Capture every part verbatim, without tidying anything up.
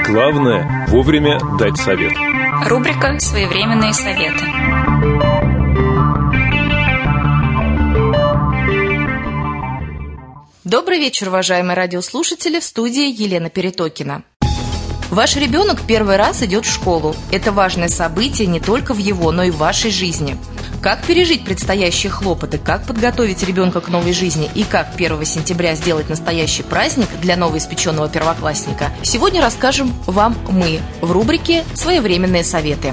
Главное – вовремя дать совет. Рубрика «Своевременные советы». Добрый вечер, уважаемые радиослушатели, в студии Елена Перетокина. Ваш ребенок первый раз идет в школу. Это важное событие не только в его, но и в вашей жизни. Как пережить предстоящие хлопоты, как подготовить ребенка к новой жизни и как первого сентября сделать настоящий праздник для новоиспеченного первоклассника, сегодня расскажем вам мы в рубрике «Своевременные советы».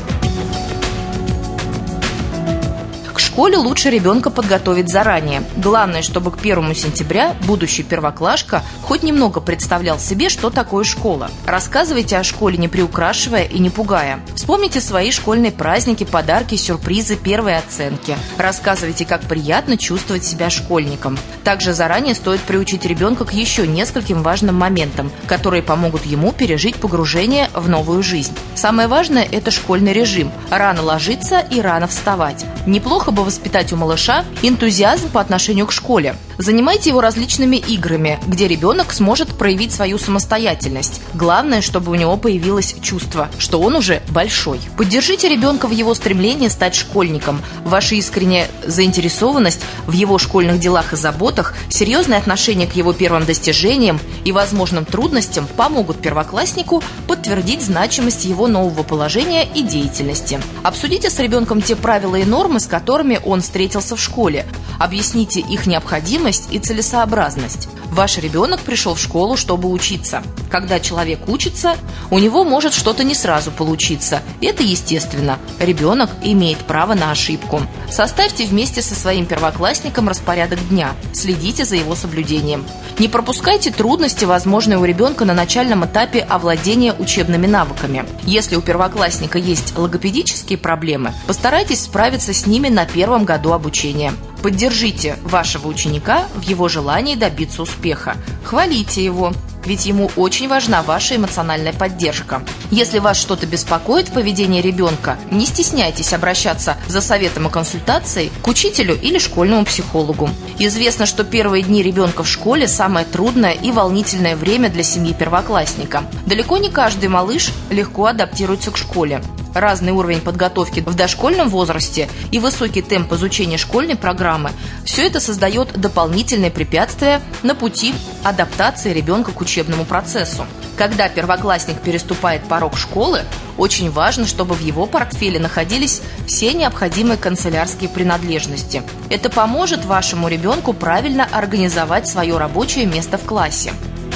В школе лучше ребенка подготовить заранее. Главное, чтобы к первому сентября будущий первоклашка хоть немного представлял себе, что такое школа. Рассказывайте о школе, не приукрашивая и не пугая. Вспомните свои школьные праздники, подарки, сюрпризы, первые оценки. Рассказывайте, как приятно чувствовать себя школьником. Также заранее стоит приучить ребенка к еще нескольким важным моментам, которые помогут ему пережить погружение в новую жизнь. Самое важное – это школьный режим. Рано ложиться и рано вставать. Неплохо бы воспитать у малыша энтузиазм по отношению к школе. Занимайте его различными играми, где ребенок сможет проявить свою самостоятельность. Главное, чтобы у него появилось чувство, что он уже большой. Поддержите ребенка в его стремлении стать школьником. Ваша искренняя заинтересованность в его школьных делах и заботах, серьезное отношение к его первым достижениям и возможным трудностям помогут первокласснику подтвердить значимость его нового положения и деятельности. Обсудите с ребенком те правила и нормы, с которыми он встретился в школе. Объясните их необходимость и целесообразность. Ваш ребенок пришел в школу, чтобы учиться. Когда человек учится, у него может что-то не сразу получиться. Это естественно. Ребенок имеет право на ошибку. Составьте вместе со своим первоклассником распорядок дня. Следите за его соблюдением. Не пропускайте трудности, возможные у ребенка на начальном этапе овладения учебными навыками. Если у первоклассника есть логопедические проблемы, постарайтесь справиться с ними на первом году обучения. Поддержите вашего ученика в его желании добиться успеха. Хвалите его, ведь ему очень важна ваша эмоциональная поддержка. Если вас что-то беспокоит в поведении ребенка, не стесняйтесь обращаться за советом и консультацией к учителю или школьному психологу. Известно, что первые дни ребенка в школе – самое трудное и волнительное время для семьи первоклассника. Далеко не каждый малыш легко адаптируется к школе. Разный уровень подготовки в дошкольном возрасте и высокий темп изучения школьной программы – все это создает дополнительные препятствия на пути адаптации ребенка к учебному процессу. Когда первоклассник переступает порог школы, очень важно, чтобы в его портфеле находились все необходимые канцелярские принадлежности. Это поможет вашему ребенку правильно организовать свое рабочее место в классе.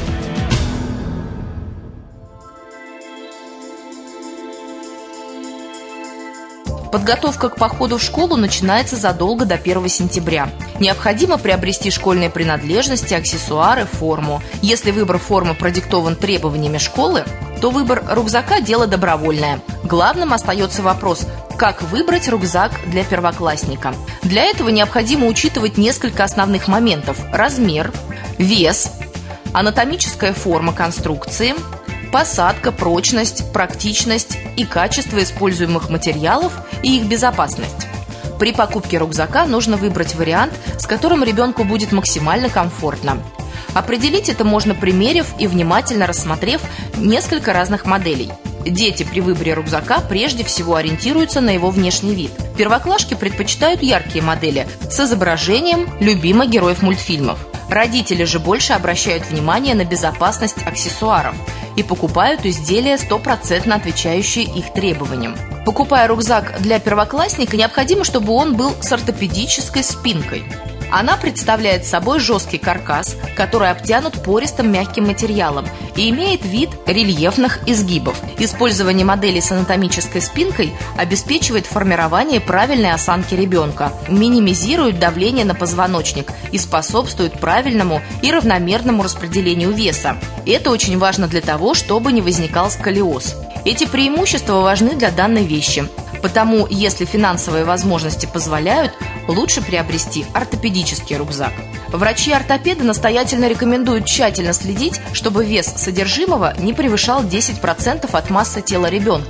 Подготовка к походу в школу начинается задолго до первого сентября. Необходимо приобрести школьные принадлежности, аксессуары, форму. Если выбор формы продиктован требованиями школы, то выбор рюкзака – дело добровольное. Главным остается вопрос, как выбрать рюкзак для первоклассника. Для этого необходимо учитывать несколько основных моментов: размер, вес, анатомическая форма конструкции, посадка, прочность, практичность и качество используемых материалов и их безопасность. При покупке рюкзака нужно выбрать вариант, с которым ребенку будет максимально комфортно. Определить это можно, примерив и внимательно рассмотрев несколько разных моделей. Дети при выборе рюкзака прежде всего ориентируются на его внешний вид. Первоклашки предпочитают яркие модели с изображением любимых героев мультфильмов. Родители же больше обращают внимание на безопасность аксессуаров и покупают изделия, стопроцентно отвечающие их требованиям. Покупая рюкзак для первоклассника, необходимо, чтобы он был с ортопедической спинкой. Она представляет собой жесткий каркас, который обтянут пористым мягким материалом и имеет вид рельефных изгибов. Использование моделей с анатомической спинкой обеспечивает формирование правильной осанки ребенка, минимизирует давление на позвоночник и способствует правильному и равномерному распределению веса. Это очень важно для того, чтобы не возникал сколиоз. Эти преимущества важны для данной вещи. Потому, если финансовые возможности позволяют, лучше приобрести ортопедический рюкзак. Врачи-ортопеды настоятельно рекомендуют тщательно следить, чтобы вес содержимого не превышал десять процентов от массы тела ребенка.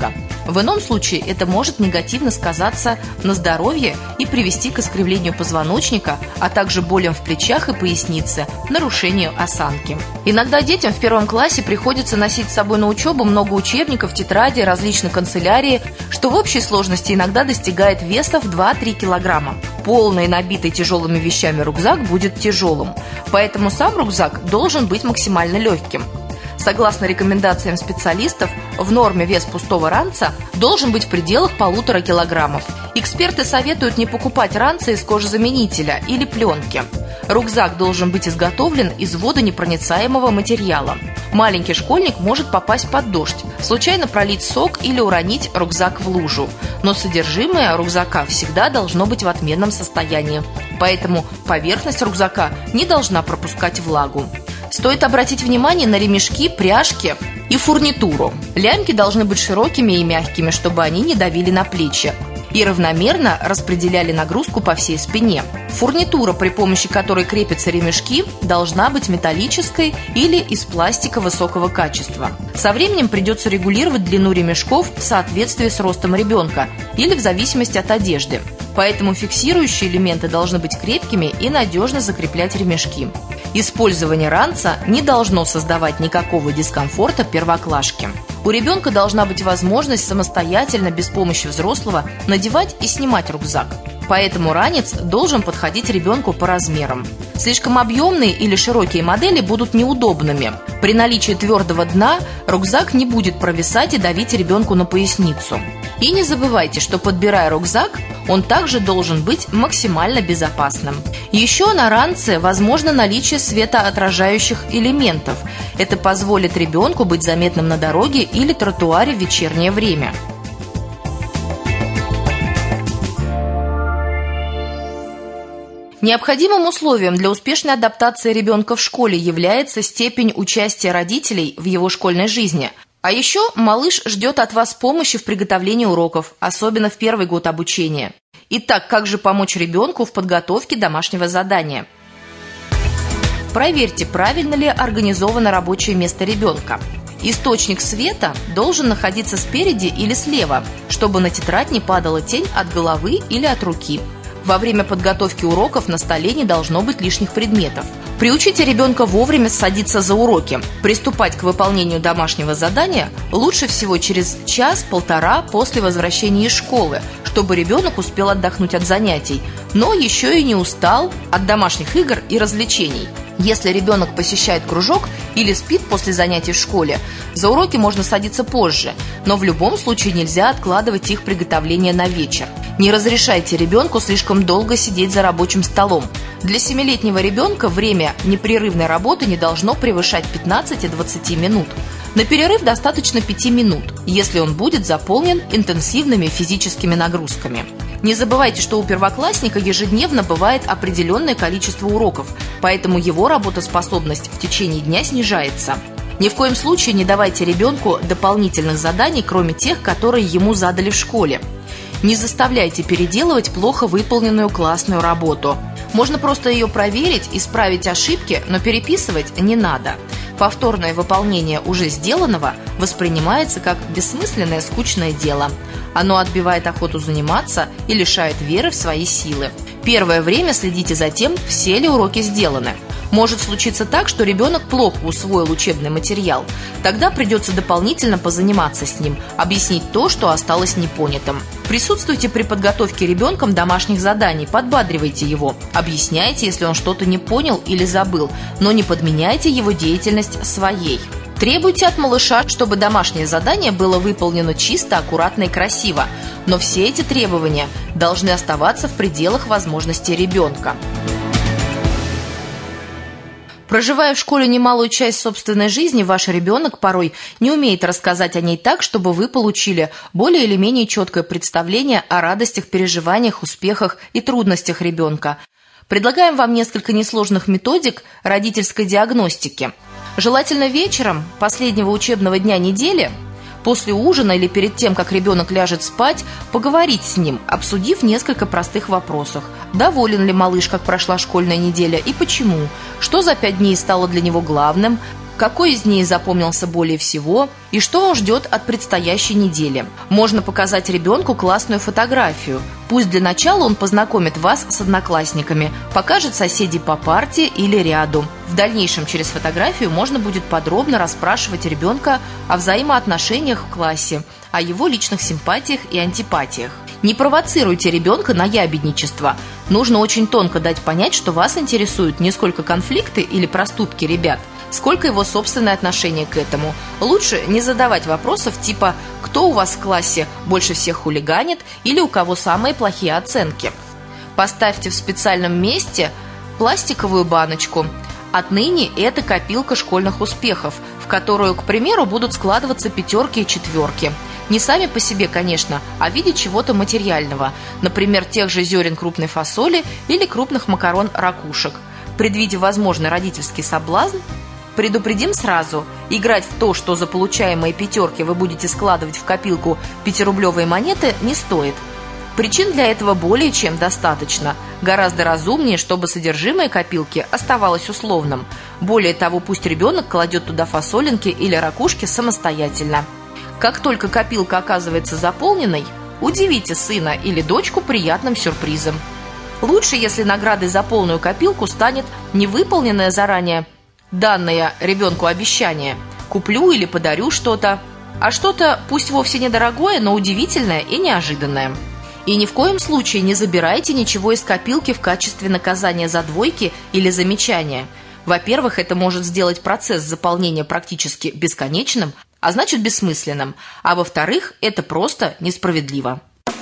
В ином случае это может негативно сказаться на здоровье и привести к искривлению позвоночника, а также болям в плечах и пояснице, нарушению осанки. Иногда детям в первом классе приходится носить с собой на учебу много учебников, тетрадей, различной канцелярии, что в общей сложности иногда достигает веса в два-три килограмма. Полный, набитый тяжелыми вещами рюкзак будет тяжелым, поэтому сам рюкзак должен быть максимально легким. Согласно рекомендациям специалистов, в норме вес пустого ранца должен быть в пределах полутора килограммов. Эксперты советуют не покупать ранцы из кожезаменителя или пленки. Рюкзак должен быть изготовлен из водонепроницаемого материала. Маленький школьник может попасть под дождь, случайно пролить сок или уронить рюкзак в лужу. Но содержимое рюкзака всегда должно быть в отменном состоянии. Поэтому поверхность рюкзака не должна пропускать влагу. Стоит обратить внимание на ремешки, пряжки и фурнитуру. Лямки должны быть широкими и мягкими, чтобы они не давили на плечи и равномерно распределяли нагрузку по всей спине. Фурнитура, при помощи которой крепятся ремешки, должна быть металлической или из пластика высокого качества. Со временем придется регулировать длину ремешков в соответствии с ростом ребенка или в зависимости от одежды. Поэтому фиксирующие элементы должны быть крепкими и надежно закреплять ремешки. Использование ранца не должно создавать никакого дискомфорта первоклашке. У ребенка должна быть возможность самостоятельно, без помощи взрослого, надевать и снимать рюкзак. Поэтому ранец должен подходить ребенку по размерам. Слишком объемные или широкие модели будут неудобными. При наличии твердого дна рюкзак не будет провисать и давить ребенку на поясницу. И не забывайте, что, подбирая рюкзак, он также должен быть максимально безопасным. Еще на ранце возможно наличие светоотражающих элементов. Это позволит ребенку быть заметным на дороге или тротуаре в вечернее время. Необходимым условием для успешной адаптации ребенка в школе является степень участия родителей в его школьной жизни. А еще малыш ждет от вас помощи в приготовлении уроков, особенно в первый год обучения. Итак, как же помочь ребенку в подготовке домашнего задания? Проверьте, правильно ли организовано рабочее место ребенка. Источник света должен находиться спереди или слева, чтобы на тетрадь не падала тень от головы или от руки. Во время подготовки уроков на столе не должно быть лишних предметов. Приучите ребенка вовремя садиться за уроки. Приступать к выполнению домашнего задания лучше всего через час-полтора после возвращения из школы, чтобы ребенок успел отдохнуть от занятий, но еще и не устал от домашних игр и развлечений. Если ребенок посещает кружок или спит после занятий в школе, за уроки можно садиться позже, но в любом случае нельзя откладывать их приготовление на вечер. Не разрешайте ребенку слишком долго сидеть за рабочим столом. Для семилетнего ребенка время непрерывной работы не должно превышать пятнадцати-двадцати минут. На перерыв достаточно пяти минут, если он будет заполнен интенсивными физическими нагрузками. Не забывайте, что у первоклассника ежедневно бывает определенное количество уроков, поэтому его работоспособность в течение дня снижается. Ни в коем случае не давайте ребенку дополнительных заданий, кроме тех, которые ему задали в школе. Не заставляйте переделывать плохо выполненную классную работу. Можно просто ее проверить, исправить ошибки, но переписывать не надо. Повторное выполнение уже сделанного воспринимается как бессмысленное скучное дело. Оно отбивает охоту заниматься и лишает веры в свои силы. Первое время следите за тем, все ли уроки сделаны. Может случиться так, что ребенок плохо усвоил учебный материал. Тогда придется дополнительно позаниматься с ним, объяснить то, что осталось непонятым. Присутствуйте при подготовке ребенком домашних заданий, подбадривайте его, объясняйте, если он что-то не понял или забыл, но не подменяйте его деятельность своей. Требуйте от малыша, чтобы домашнее задание было выполнено чисто, аккуратно и красиво, но все эти требования должны оставаться в пределах возможностей ребенка. Проживая в школе немалую часть собственной жизни, ваш ребенок порой не умеет рассказать о ней так, чтобы вы получили более или менее четкое представление о радостях, переживаниях, успехах и трудностях ребенка. Предлагаем вам несколько несложных методик родительской диагностики. Желательно вечером последнего учебного дня недели, после ужина или перед тем, как ребенок ляжет спать, поговорить с ним, обсудив несколько простых вопросов. Доволен ли малыш, как прошла школьная неделя и почему? Что за пять дней стало для него главным? какой из дней запомнился более всего и что он ждет от предстоящей недели. Можно показать ребенку классную фотографию. Пусть для начала он познакомит вас с одноклассниками, покажет соседей по парте или ряду. В дальнейшем через фотографию можно будет подробно расспрашивать ребенка о взаимоотношениях в классе, о его личных симпатиях и антипатиях. Не провоцируйте ребенка на ябедничество. Нужно очень тонко дать понять, что вас интересуют не сколько конфликты или проступки ребят, сколько его собственное отношение к этому. Лучше не задавать вопросов типа «Кто у вас в классе больше всех хулиганит?» или «У кого самые плохие оценки?». Поставьте в специальном месте пластиковую баночку. Отныне это копилка школьных успехов, в которую, к примеру, будут складываться пятерки и четверки. Не сами по себе, конечно, а в виде чего-то материального, например, тех же зерен крупной фасоли или крупных макарон-ракушек. Предвидя возможный родительский соблазн, предупредим сразу, играть в то, что за получаемые пятерки вы будете складывать в копилку пятирублевые монеты, не стоит. Причин для этого более чем достаточно. Гораздо разумнее, чтобы содержимое копилки оставалось условным. Более того, пусть ребенок кладет туда фасолинки или ракушки самостоятельно. Как только копилка оказывается заполненной, удивите сына или дочку приятным сюрпризом. Лучше, если наградой за полную копилку станет невыполненное заранее данное ребенку обещание «куплю или подарю что-то», а что-то пусть вовсе недорогое, но удивительное и неожиданное. И ни в коем случае не забирайте ничего из копилки в качестве наказания за двойки или замечания. Во-первых, это может сделать процесс заполнения практически бесконечным, а значит бессмысленным, а во-вторых, это просто несправедливо.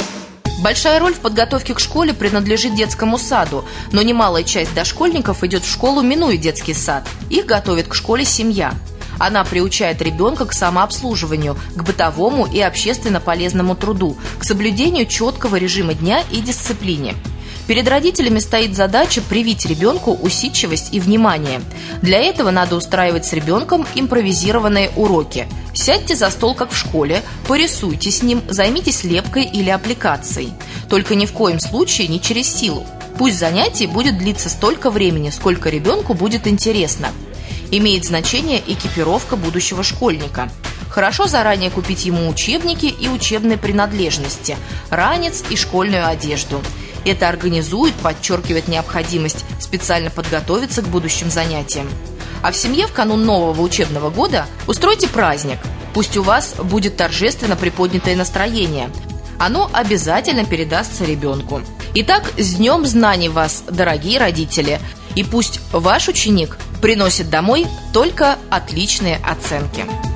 Большая роль в подготовке к школе принадлежит детскому саду, но немалая часть дошкольников идет в школу, минуя детский сад. Их готовит к школе семья. Она приучает ребенка к самообслуживанию, к бытовому и общественно полезному труду, к соблюдению четкого режима дня и дисциплине. Перед родителями стоит задача привить ребенку усидчивость и внимание. Для этого надо устраивать с ребенком импровизированные уроки. Сядьте за стол, как в школе, порисуйте с ним, займитесь лепкой или аппликацией. Только ни в коем случае не через силу. Пусть занятие будет длиться столько времени, сколько ребенку будет интересно. Имеет значение экипировка будущего школьника. Хорошо заранее купить ему учебники и учебные принадлежности, ранец и школьную одежду. Это организует, подчеркивает необходимость специально подготовиться к будущим занятиям. А в семье в канун нового учебного года устройте праздник. Пусть у вас будет торжественно приподнятое настроение. Оно обязательно передастся ребенку. Итак, с Днем знаний вас, дорогие родители! И пусть ваш ученик приносит домой только отличные оценки.